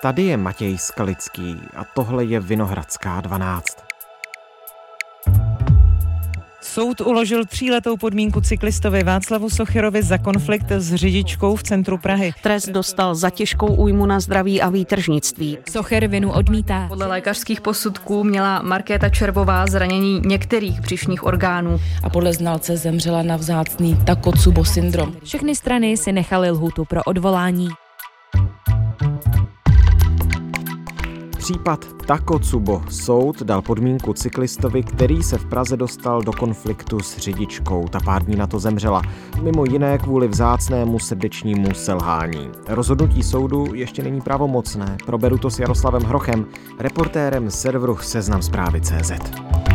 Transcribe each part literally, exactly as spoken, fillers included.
Tady je Matěj Skalický a tohle je Vinohradská dvanáct. Soud uložil tříletou podmínku cyklistovi Václavu Socherovi za konflikt s řidičkou v centru Prahy. Trest dostal za těžkou újmu na zdraví a výtržnictví. Socher vinu odmítá. Podle lékařských posudků měla Markéta Červová zranění některých břišních orgánů. A podle znalce zemřela na vzácný Takotsubo syndrom. Všechny strany si nechaly lhůtu pro odvolání. Případ Takotsubo. Soud dal podmínku cyklistovi, který se v Praze dostal do konfliktu s řidičkou. Ta pár dní na to zemřela. Mimo jiné kvůli vzácnému srdečnímu selhání. Rozhodnutí soudu ještě není pravomocné. Proberu to s Jaroslavem Hrochem, reportérem serveru Seznam Zprávy tečka cé zet.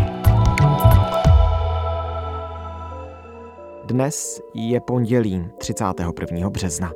Dnes je pondělí třicátého prvního března.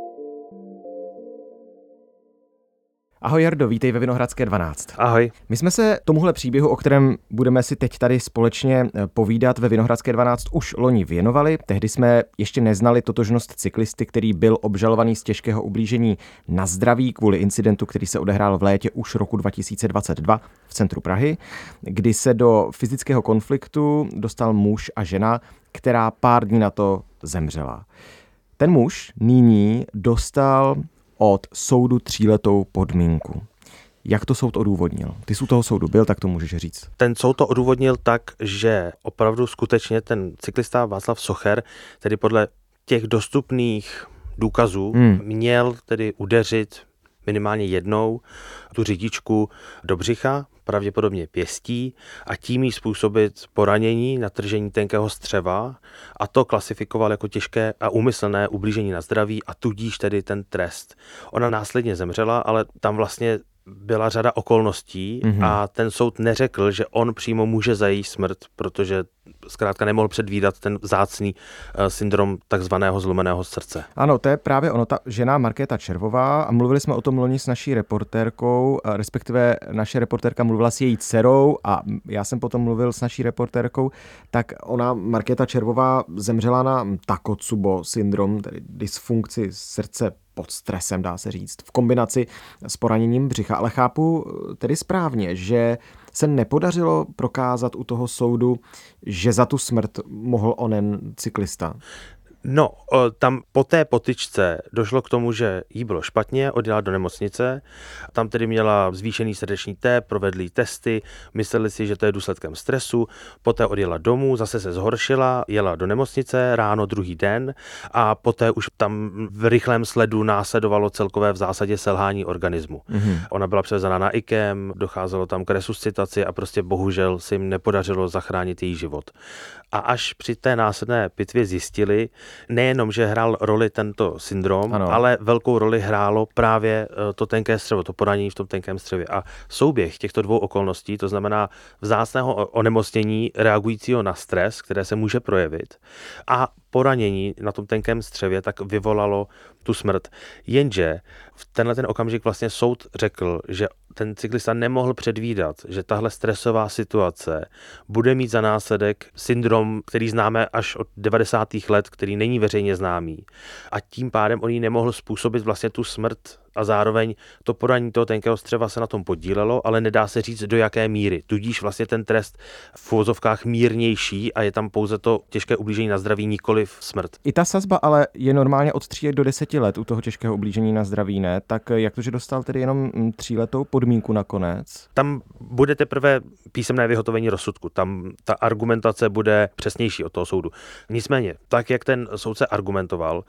Ahoj Jardo, vítej ve Vinohradské dvanáct. Ahoj. My jsme se tomuhle příběhu, o kterém budeme si teď tady společně povídat ve Vinohradské dvanáct, už loni věnovali. Tehdy jsme ještě neznali totožnost cyklisty, který byl obžalovaný z těžkého ublížení na zdraví kvůli incidentu, který se odehrál v létě už roku dva tisíce dvacet dva v centru Prahy, kdy se do fyzického konfliktu dostal muž a žena, která pár dní na to zemřela. Ten muž nyní dostal od soudu tříletou podmínku. Jak to soud odůvodnil? Ty jsi u toho soudu byl, tak to můžeš říct. Ten soud to odůvodnil tak, že opravdu skutečně ten cyklista Václav Socher, tedy podle těch dostupných důkazů, hmm. měl tedy udeřit minimálně jednou tu řidičku do břicha, pravděpodobně pěstí, a tím jí způsobit poranění, natržení tenkého střeva, a to klasifikoval jako těžké a úmyslné ublížení na zdraví a tudíž tedy ten trest. Ona následně zemřela, ale tam vlastně byla řada okolností mm-hmm. a ten soud neřekl, že on přímo může za její smrt, protože zkrátka nemohl předvídat ten vzácný uh, syndrom takzvaného zlomeného srdce. Ano, to je právě ono, ta žena Markéta Červová, a mluvili jsme o tom loni s naší reportérkou, respektive naše reportérka mluvila s její dcerou a já jsem potom mluvil s naší reportérkou, tak ona, Markéta Červová, zemřela na Takotsubo syndrom, tedy dysfunkci srdce pod stresem, dá se říct, v kombinaci s poraněním břicha. Ale chápu tedy správně, že se nepodařilo prokázat u toho soudu, že za tu smrt mohl onen cyklista. No, tam po té potyčce došlo k tomu, že jí bylo špatně, odjela do nemocnice, tam tedy měla zvýšený srdeční tep, provedli jí testy, mysleli si, že to je důsledkem stresu, poté odjela domů, zase se zhoršila, jela do nemocnice ráno druhý den a poté už tam v rychlém sledu následovalo celkové v zásadě selhání organismu. Mm-hmm. Ona byla převezená na I K E M, docházelo tam k resuscitaci a prostě bohužel se jim nepodařilo zachránit její život. A až při té následné pitvě zjistili, nejenom, že hrál roli tento syndrom, ano. ale velkou roli hrálo právě to tenké střevo, to poranění v tom tenkém střevě. A souběh těchto dvou okolností, to znamená vzácného onemocnění reagujícího na stres, které se může projevit, a poranění na tom tenkém střevě, tak vyvolalo tu smrt. Jenže v tenhle ten okamžik vlastně soud řekl, že ten cyklista nemohl předvídat, že tahle stresová situace bude mít za následek syndrom, který známe až od devadesátých let, který není veřejně známý. A tím pádem on jí nemohl způsobit vlastně tu smrt a zároveň to poranění toho tenkého střeva se na tom podílelo, ale nedá se říct do jaké míry. Tudíž vlastně ten trest v uvozovkách mírnější a je tam pouze to těžké ublížení na zdraví, nikoliv smrt. I ta sazba ale je normálně od tří do deseti let u toho těžkého ublížení na zdraví, ne? Tak jak to, že dostal tedy jenom tříletou podmínku nakonec? Tam bude teprve písemné vyhotovení rozsudku. Tam ta argumentace bude přesnější od toho soudu. Nicméně, tak jak ten soudce argumentoval,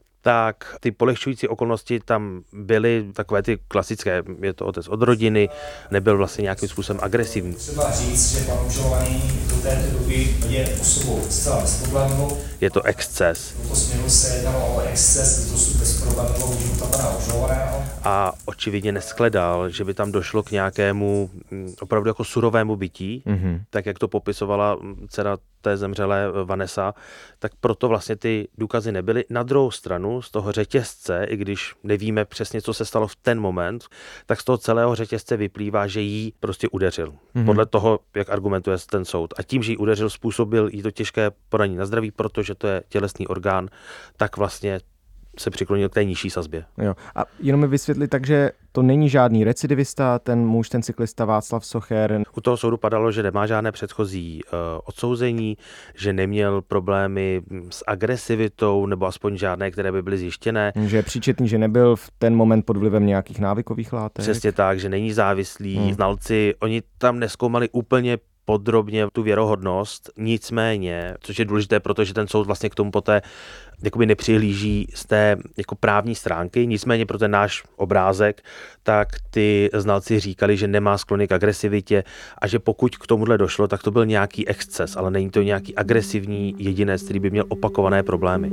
tak ty polehčující okolnosti tam byly takové ty klasické, je to otec od rodiny, nebyl vlastně nějakým způsobem agresivní. Třeba říct, že pan obžalovaný do této doby je osobou zcela bezproblémovou. Je to exces. V tomto směru se jednalo o exces dosud bezproblémovou života pana obžalovaného. A očividně neshledal, že by tam došlo k nějakému opravdu jako surovému bytí, mm-hmm. tak jak to popisovala dcera té zemřelé Vanessa, tak proto vlastně ty důkazy nebyly. Na druhou stranu z toho řetězce, i když nevíme přesně, co se stalo v ten moment, tak z toho celého řetězce vyplývá, že jí prostě udeřil. Mm-hmm. Podle toho, jak argumentuje ten soud. A tím, že jí udeřil, způsobil jí to těžké poranění na zdraví, protože to je tělesný orgán, tak vlastně se přiklonil k té nižší sazbě. Jo. A jenom mi vysvětli tak, že to není žádný recidivista, ten muž, ten cyklista Václav Socher. U toho soudu padalo, že nemá žádné předchozí uh, odsouzení, že neměl problémy s agresivitou, nebo aspoň žádné, které by byly zjištěné. Že je příčetný, že nebyl v ten moment pod vlivem nějakých návykových látek. Přesně tak, že není závislý. Hmm. Znalci, oni tam nezkoumali úplně podrobně tu věrohodnost, nicméně, což je důležité, protože ten soud vlastně k tomu poté jakoby nepřihlíží z té jako právní stránky, nicméně pro ten náš obrázek, tak ty znalci říkali, že nemá sklony k agresivitě a že pokud k tomuhle došlo, tak to byl nějaký exces, ale není to nějaký agresivní jedinec, který by měl opakované problémy.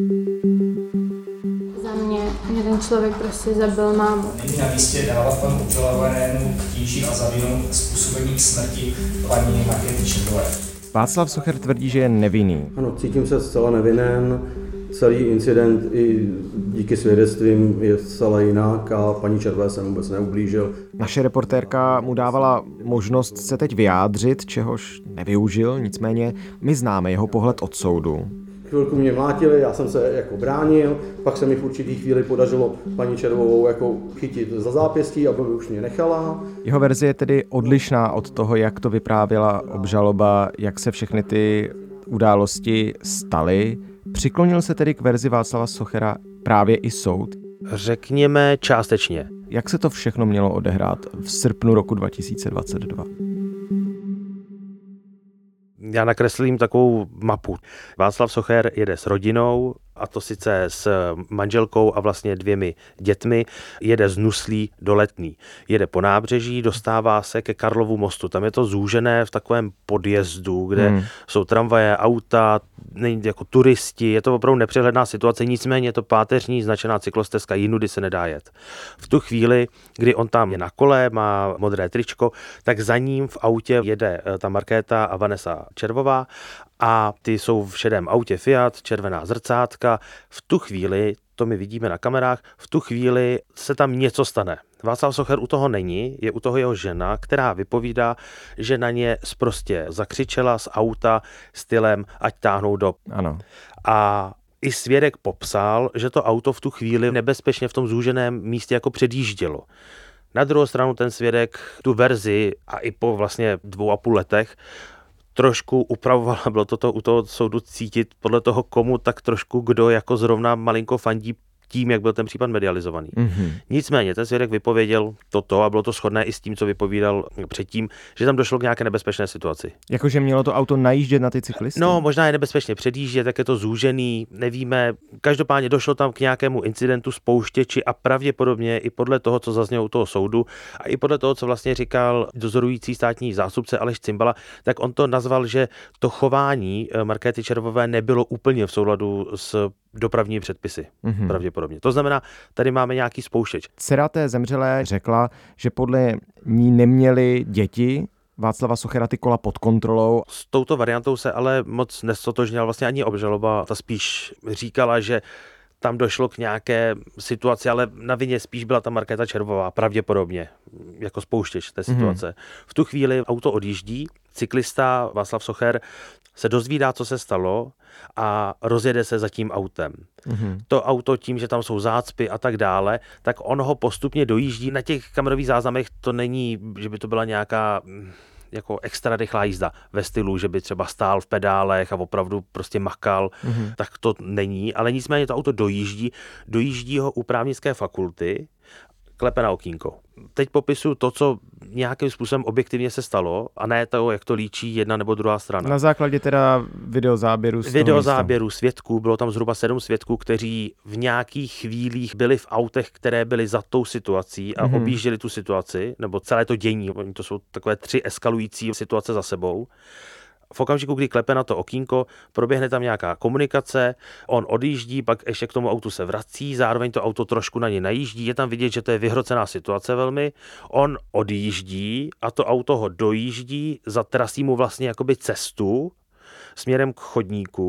Za mě, mě ten člověk prostě zabil mámu. Není na místě dávat panu obžalovanému k tíži a za vinu způsobení k smrti paní Markéty Červové. Václav Socher tvrdí, že je nevinný. Ano, cítím se zcela nevinen. Celý incident i díky svědectvím je zcela jinak a paní Červé jsem vůbec neublížil. Naše reportérka mu dávala možnost se teď vyjádřit, čehož nevyužil, nicméně my známe jeho pohled od soudu. Chvilku mě mlátili, já jsem se jako bránil, pak se mi v určitý chvíli podařilo paní Červovou jako chytit za zápěstí, aby už mě nechala. Jeho verze je tedy odlišná od toho, jak to vyprávěla obžaloba, jak se všechny ty události staly. Přiklonil se tedy k verzi Václava Sochera právě i soud? Řekněme částečně. Jak se to všechno mělo odehrát v srpnu roku dva tisíce dvacet dva? Já nakreslím takovou mapu. Václav Socher jede s rodinou, a to sice s manželkou a vlastně dvěmi dětmi, jede z Nuslí do Letný. Jede po nábřeží, dostává se ke Karlovu mostu. Tam je to zúžené v takovém podjezdu, kde hmm. jsou tramvaje, auta, jako turisti. Je to opravdu nepřehledná situace, nicméně je to páteřní značená cyklostezka, jinudy se nedá jet. V tu chvíli, kdy on tam je na kole, má modré tričko, tak za ním v autě jede ta Markéta a Vanessa Červová a ty jsou v šedém autě Fiat, červená zrcátka. V tu chvíli, to my vidíme na kamerách, v tu chvíli se tam něco stane. Václav Socher u toho není, je u toho jeho žena, která vypovídá, že na ně sprostě zakřičela z auta stylem, ať táhnou do. Ano. A i svědek popsal, že to auto v tu chvíli nebezpečně v tom zúženém místě jako předjíždělo. Na druhou stranu ten svědek tu verzi a i po vlastně dvou a půl letech trošku upravoval, bylo to u toho soudu cítit podle toho, komu tak trošku kdo jako zrovna malinko fandí tím, jak byl ten případ medializovaný. Mm-hmm. Nicméně ten svědek vypověděl toto a bylo to shodné i s tím, co vypovídal předtím, že tam došlo k nějaké nebezpečné situaci. Jakože mělo to auto najíždět na ty cyklisty? No, možná je nebezpečně předjíždět, tak je to zúžený, nevíme. Každopádně došlo tam k nějakému incidentu s pouštěči a pravděpodobně i podle toho, co zaznělo u toho soudu a i podle toho, co vlastně říkal dozorující státní zástupce Aleš Cimbala, tak on to nazval, že to chování Markéty Červové nebylo úplně v souladu s dopravní předpisy, mm-hmm. pravděpodobně. To znamená, tady máme nějaký spouštěč. Dcera té zemřelé řekla, že podle ní neměli děti Václava Sochera ty kola pod kontrolou. S touto variantou se ale moc nestotožnila vlastně ani obžaloba. Ta spíš říkala, že tam došlo k nějaké situaci, ale na vině spíš byla ta Markéta Červová, pravděpodobně, jako spouštěč té situace. Mm-hmm. V tu chvíli auto odjíždí, cyklista Václav Socher se dozvídá, co se stalo a rozjede se za tím autem. Mm-hmm. To auto tím, že tam jsou zácpy a tak dále, tak on ho postupně dojíždí. Na těch kamerových záznamech to není, že by to byla nějaká jako extra rychlá jízda ve stylu, že by třeba stál v pedálech a opravdu prostě makal, mm-hmm. tak to není, ale nicméně to auto dojíždí, dojíždí ho u právnické fakulty, klepe na okýnko. Teď popisuju to, co nějakým způsobem objektivně se stalo a ne to, jak to líčí jedna nebo druhá strana. Na základě teda videozáběru z Videozáběru svědků, bylo tam zhruba sedm svědků, kteří v nějakých chvílích byli v autech, které byly za tou situací a mm-hmm. objížděli tu situaci, nebo celé to dění. To jsou takové tři eskalující situace za sebou. V okamžiku, kdy klepe na to okýnko, proběhne tam nějaká komunikace, on odjíždí, pak ještě k tomu autu se vrací, zároveň to auto trošku na ně najíždí, je tam vidět, že to je vyhrocená situace velmi, on odjíždí a to auto ho dojíždí, zatrasí mu vlastně jakoby cestu směrem k chodníku.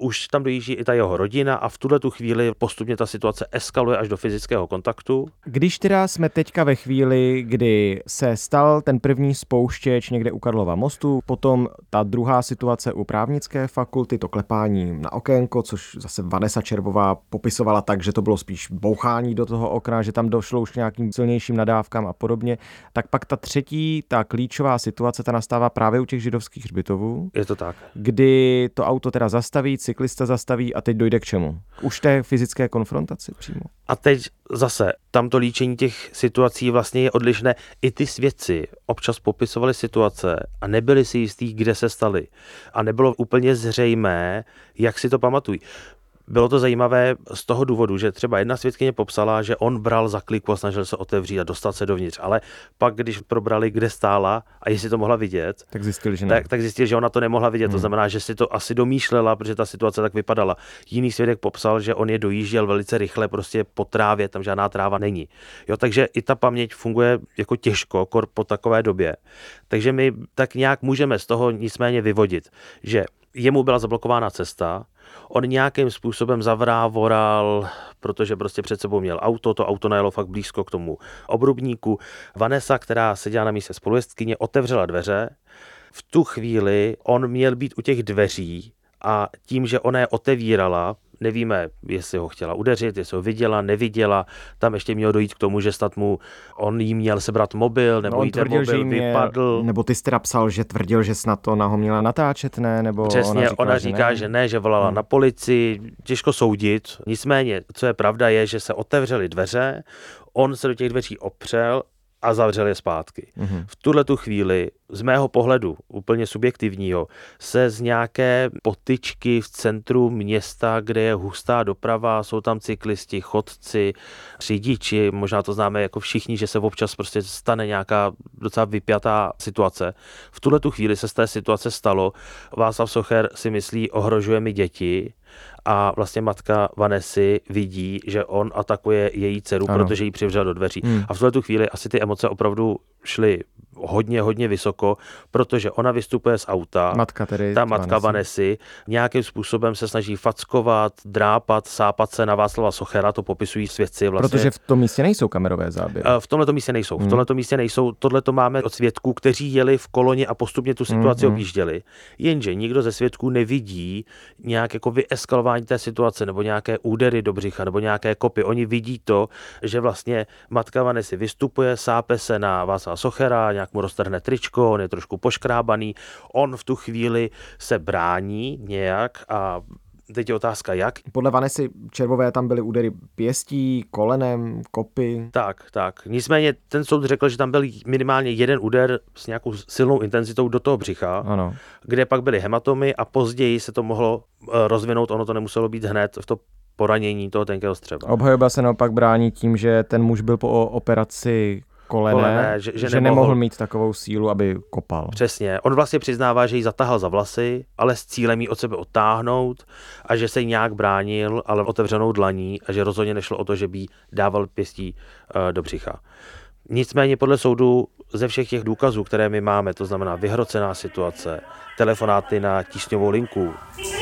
už tam dojíždí i ta jeho rodina a v tuhle tu chvíli postupně ta situace eskaluje až do fyzického kontaktu. Když teda jsme teďka ve chvíli, kdy se stal ten první spouštěč někde u Karlova mostu, potom ta druhá situace u právnické fakulty, to klepání na okénko, což zase Vanessa Červová popisovala tak, že to bylo spíš bouchání do toho okna, že tam došlo už k nějakým silnějším nadávkám a podobně, tak pak ta třetí, ta klíčová situace, ta nastává právě u těch židovských hřbitovů. Je to tak. Kdy to auto teda zastaví, cyklista zastaví a teď dojde k čemu? Už té fyzické konfrontaci přímo. A teď zase, tamto líčení těch situací vlastně je odlišné. I ty svědci občas popisovali situace a nebyli si jistí, kde se staly. A nebylo úplně zřejmé, jak si to pamatují. Bylo to zajímavé z toho důvodu, že třeba jedna svědkyně popsala, že on bral za kliku a snažil se otevřít a dostat se dovnitř, ale pak, když probrali, kde stála a jestli to mohla vidět, tak zjistili, že, ne. tak, tak zjistili, že ona to nemohla vidět. Hmm. To znamená, že si to asi domýšlela, protože ta situace tak vypadala. Jiný svědek popsal, že on je dojížděl velice rychle prostě po trávě, tam žádná tráva není. Jo, takže i ta paměť funguje jako těžko kor po takové době. Takže my tak nějak můžeme z toho nicméně vyvodit, že jemu byla zablokována cesta, on nějakým způsobem zavrávoral, protože prostě před sebou měl auto, to auto najelo fakt blízko k tomu obrubníku. Vanessa, která seděla na místě spolujezdkyně, otevřela dveře. V tu chvíli on měl být u těch dveří a tím, že ona je otevírala, nevíme, jestli ho chtěla udeřit, jestli ho viděla, neviděla, tam ještě mělo dojít k tomu, že snad mu on jí měl sebrat mobil, nebo no, jí ten tvrdil, mobil vypadl. Mě, nebo ty jsi teda psal, že tvrdil, že snad ona ho měla natáčet, ne? Nebo přesně, ona, říkala, ona říká, že ne, že, ne, že volala hmm. na policii, těžko soudit. Nicméně, co je pravda, je, že se otevřely dveře, on se do těch dveří opřel a zavřel je zpátky. Mm-hmm. V tuhle tu chvíli, z mého pohledu, úplně subjektivního, se z nějaké potyčky v centru města, kde je hustá doprava, jsou tam cyklisti, chodci, řidiči, možná to známe jako všichni, že se občas prostě stane nějaká docela vypjatá situace. V tuhle tu chvíli se z té situace stalo, Václav Socher si myslí, ohrožuje mi děti, a vlastně matka Vanessy vidí, že on atakuje její dceru, ano. protože ji přivřel do dveří. Hmm. A v tuhle tu chvíli asi ty emoce opravdu šly hodně, hodně vysoko, protože ona vystupuje z auta, matka tedy, ta matka Vanessy, nějakým způsobem se snaží fackovat, drápat, sápat se na Václava Sochera, to popisují svědci vlastně. Protože v tom místě nejsou kamerové záběry. V tomhletom místě nejsou. Hmm. V tomhletom místě nejsou. Tohle to máme od svědků, kteří jeli v koloně a postupně tu situaci hmm. objížděli. Jenže nikdo ze svědků nevidí nějak jako vyeskalování té situace nebo nějaké údery do břicha nebo nějaké kopy. Oni vidí to, že vlastně matka Vanessy vystupuje, sápe se na Václava Sochera, nějak mu roztrhne tričko, on je trošku poškrábaný, on v tu chvíli se brání nějak a teď je otázka jak. Podle Vanessy Červové tam byly údery pěstí, kolenem, kopy. Tak, tak. Nicméně ten soud řekl, že tam byl minimálně jeden úder s nějakou silnou intenzitou do toho břicha, ano. kde pak byly hematomy a později se to mohlo rozvinout, ono to nemuselo být hned v to poranění toho tenkého střeva. Obhajoba se naopak brání tím, že ten muž byl po operaci kolene, kolene že, že, že nemohl, nemohl mít takovou sílu, aby kopal. Přesně. On vlastně přiznává, že ji zatahal za vlasy, ale s cílem ji od sebe odtáhnout a že se jí nějak bránil, ale otevřenou dlaní a že rozhodně nešlo o to, že by jí dával pěstí uh, do břicha. Nicméně podle soudu ze všech těch důkazů, které my máme, to znamená vyhrocená situace, telefonáty na tísňovou linku,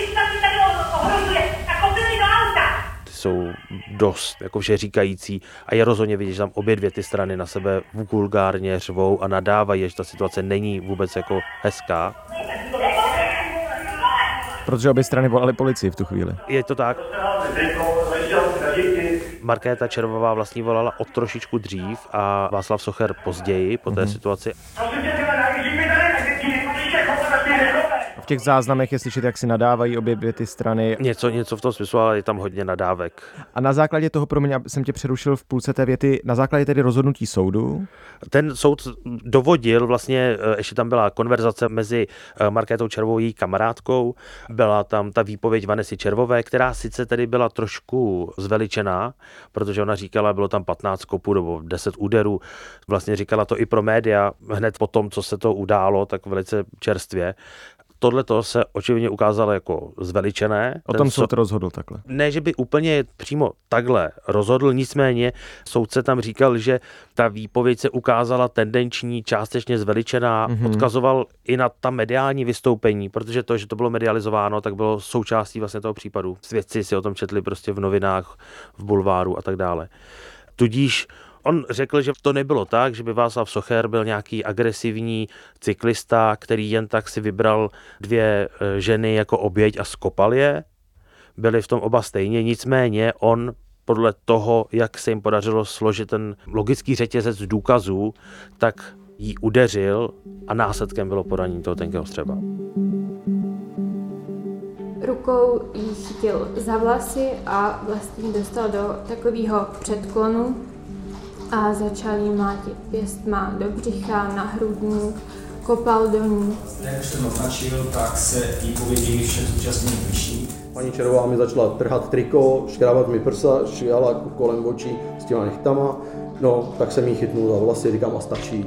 jsou dost jako vše říkající a je rozhodně vidět, že tam obě dvě ty strany na sebe vulgárně řvou a nadávají, že ta situace není vůbec jako hezká. Protože obě strany volaly policii v tu chvíli. Je to tak. Markéta Červová vlastně volala o trošičku dřív a Václav Socher později po té mm-hmm. situaci. V těch záznamech je slyšet, jak si nadávají obě dvě ty strany. Něco, něco v tom smyslu, ale je tam hodně nadávek. A na základě toho, promiň, jsem tě přerušil v půlce té věty, na základě tedy rozhodnutí soudu? Ten soud dovodil, vlastně ještě tam byla konverzace mezi Markétou Červovou a její kamarádkou, byla tam ta výpověď Vanessy Červové, která sice tedy byla trošku zveličená, protože ona říkala, bylo tam patnáct kopů nebo deset úderů, vlastně říkala to i pro média hned po tom, co se to událo, tak velice čerstvě. Tohle to se očividně ukázalo jako zveličené. O tom soud rozhodl takhle. Ne, že by úplně přímo takhle rozhodl, nicméně soudce tam říkal, že ta výpověď se ukázala tendenční, částečně zveličená, mm-hmm. odkazoval i na ta mediální vystoupení, protože to, že to bylo medializováno, tak bylo součástí vlastně toho případu. Svědci si o tom četli prostě v novinách, v bulváru a tak dále. Tudíž on řekl, že to nebylo tak, že by Václav Socher byl nějaký agresivní cyklista, který jen tak si vybral dvě ženy jako oběť a skopal je. Byli v tom oba stejně, nicméně on podle toho, jak se jim podařilo složit ten logický řetězec důkazů, tak jí udeřil a následkem bylo poranění toho tenkého střeva. Rukou jí chytil za vlasy a vlastně dostal do takového předklonu a začal jí mlátit pěstma do břicha, na hrudník, kopal do ní. Jak už jsem označil, tak se výpovědi všech zúčastněných liší. Paní Červová mi začala trhat triko, škrábat mi prsa, švihala kolem očí s těma nechtama, no tak jsem jí chytnul za vlasy, říkám a stačí.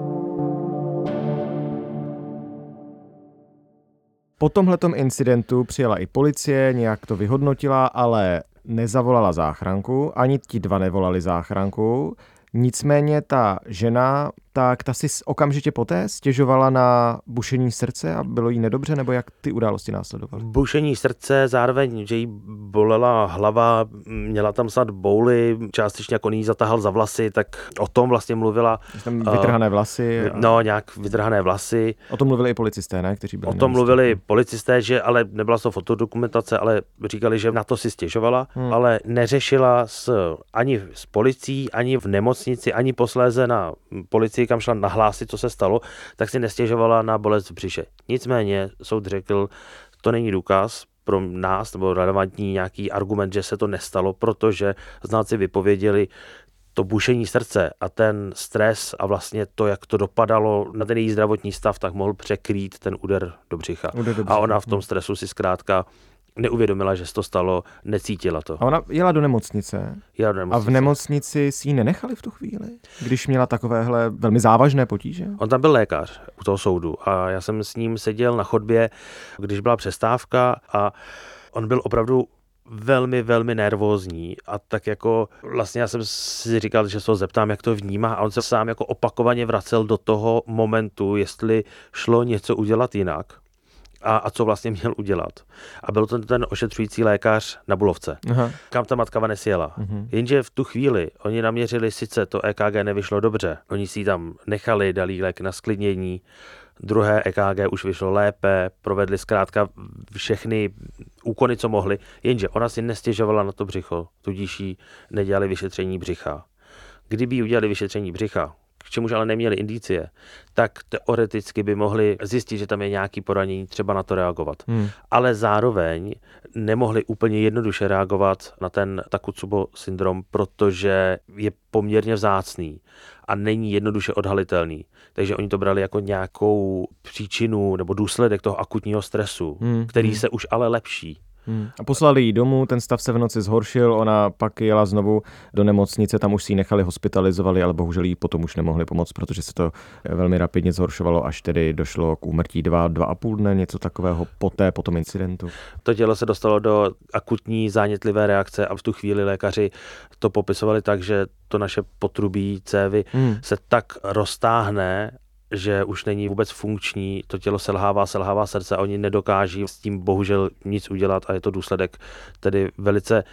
Po tomhletom incidentu přijela i policie, nějak to vyhodnotila, ale nezavolala záchranku, ani ti dva nevolali záchranku. Nicméně ta žena, tak ta si okamžitě poté stěžovala na bušení srdce a bylo jí nedobře, nebo jak ty události následovaly? Bušení srdce, zároveň, že jí bolela hlava, měla tam snad bouly, částečně jak on jí zatahal za vlasy, tak o tom vlastně mluvila. Tam vytrhané vlasy. A... No, nějak vytrhané vlasy. O tom mluvili i policisté, ne? Kteří byli o tom mluvili policisté, že ale nebyla to fotodokumentace, ale říkali, že na to si stěžovala, hmm. ale neřešila s, ani s policií, ani v nemocnici, ani posléze na policii, kam šla nahlásit, co se stalo, tak si nestěžovala na bolest v břiše. Nicméně soud řekl, to není důkaz pro nás, nebo relevantní nějaký argument, že se to nestalo, protože znalci vypověděli to bušení srdce a ten stres a vlastně to, jak to dopadalo na ten její zdravotní stav, tak mohl překrýt ten úder do břicha. Úder do břicha. A ona v tom stresu si zkrátka neuvědomila, že se to stalo, necítila to. A ona jela do nemocnice. Jela do nemocnice. A v nemocnici si ji nenechali v tu chvíli, když měla takovéhle velmi závažné potíže? On tam byl lékař u toho soudu a já jsem s ním seděl na chodbě, když byla přestávka a on byl opravdu velmi, velmi nervózní a tak jako vlastně já jsem si říkal, že se ho zeptám, jak to vnímá a on se sám jako opakovaně vracel do toho momentu, jestli šlo něco udělat jinak. A, a co vlastně měl udělat. A byl to ten ošetřující lékař na Bulovce, Aha. kam ta matka Vanessy jela. Uh-huh. Jenže v tu chvíli oni naměřili, sice to E K G nevyšlo dobře, oni si ji tam nechali, dali lék na sklidnění, druhé E K G už vyšlo lépe, provedli zkrátka všechny úkony, co mohli, jenže ona si nestěžovala na to břicho, tudíž jí nedělali vyšetření břicha. Kdyby jí udělali vyšetření břicha, k čemuž ale neměli indicie, tak teoreticky by mohli zjistit, že tam je nějaké poranění, třeba na to reagovat. Hmm. Ale zároveň nemohli úplně jednoduše reagovat na ten Takotsubo syndrom, protože je poměrně vzácný a není jednoduše odhalitelný. Takže oni to brali jako nějakou příčinu nebo důsledek toho akutního stresu, hmm. který hmm. se už ale lepší. Hmm. A poslali ji domů, ten stav se v noci zhoršil, ona pak jela znovu do nemocnice, tam už si ji nechali, hospitalizovali, ale bohužel jí potom už nemohli pomoct, protože se to velmi rapidně zhoršovalo, až tedy došlo k úmrtí dva, dva a půl dne, něco takového poté, po tom incidentu. To tělo se dostalo do akutní zánětlivé reakce a v tu chvíli lékaři to popisovali tak, že to naše potrubí cévy hmm. se tak roztáhne, že už není vůbec funkční, to tělo selhává, selhává srdce a oni nedokáží s tím bohužel nic udělat a je to důsledek tedy velice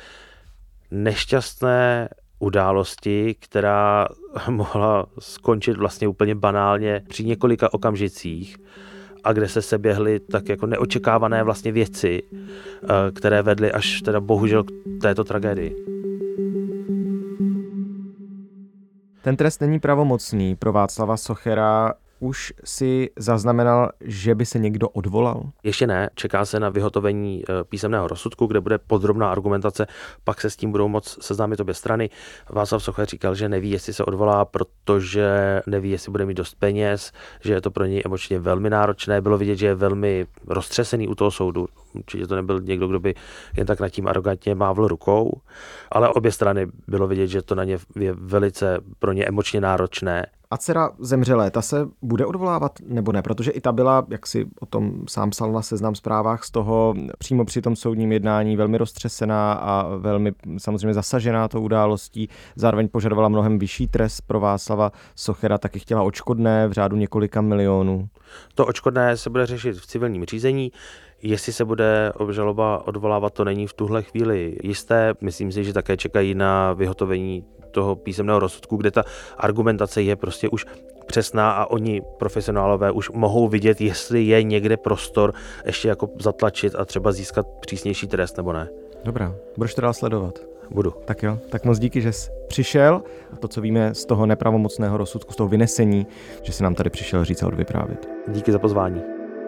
nešťastné události, která mohla skončit vlastně úplně banálně při několika okamžicích a kde se seběhly tak jako neočekávané vlastně věci, které vedly až teda bohužel k této tragédii. Ten trest není pravomocný pro Václava Sochera. Už si zaznamenal, že by se někdo odvolal? Ještě ne, čeká se na vyhotovení písemného rozsudku, kde bude podrobná argumentace, pak se s tím budou moc seznámit obě strany. Václav Socher říkal, že neví, jestli se odvolá, protože neví, jestli bude mít dost peněz, že je to pro něj emočně velmi náročné. Bylo vidět, že je velmi roztřesený u toho soudu. Určitě to nebyl někdo, kdo by jen tak nad tím arrogantně mávl rukou, ale obě strany bylo vidět, že to na ně je velice pro ně emočně náročné. A dcera zemřelé, ta se bude odvolávat nebo ne? Protože i ta byla, jak si o tom sám psal na Seznam Zprávách, z toho přímo při tom soudním jednání velmi roztřesená a velmi samozřejmě zasažená tou událostí. Zároveň požadovala mnohem vyšší trest pro Václava Sochera, taky chtěla odškodné v řádu několika milionů. To odškodné se bude řešit v civilním řízení. Jestli se bude obžaloba odvolávat, to není v tuhle chvíli jisté. Myslím si, že také čekají na vyhotovení toho písemného rozsudku, kde ta argumentace je prostě už přesná a oni, profesionálové, už mohou vidět, jestli je někde prostor ještě jako zatlačit a třeba získat přísnější trest nebo ne. Dobrá, budeš to dál sledovat? Budu. Tak jo, tak moc díky, že jsi přišel a to, co víme z toho nepravomocného rozsudku, z toho vynesení, že jsi nám tady přišel říct a odvyprávět. Díky za pozvání.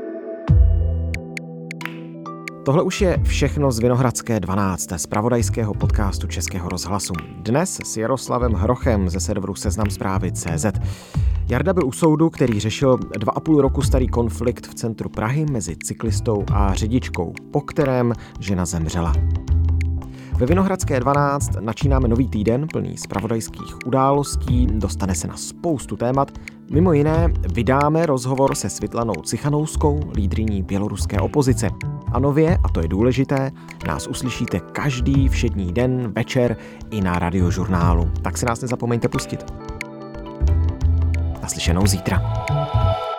Tohle už je všechno z Vinohradské dvanáct, z zpravodajského podcastu Českého rozhlasu. Dnes s Jaroslavem Hrochem ze serveru Seznam Zprávy tečka cé zet. Jarda byl u soudu, který řešil dva a půl roku starý konflikt v centru Prahy mezi cyklistou a řidičkou, po kterém žena zemřela. Ve Vinohradské dvanáct načínáme nový týden plný zpravodajských událostí, dostane se na spoustu témat. Mimo jiné vydáme rozhovor se Světlanou Cichanouskou, lídryní běloruské opozice. A nově, a to je důležité, nás uslyšíte každý všední den, večer i na Radiožurnálu. Tak si nás nezapomeňte pustit. Naslyšenou zítra.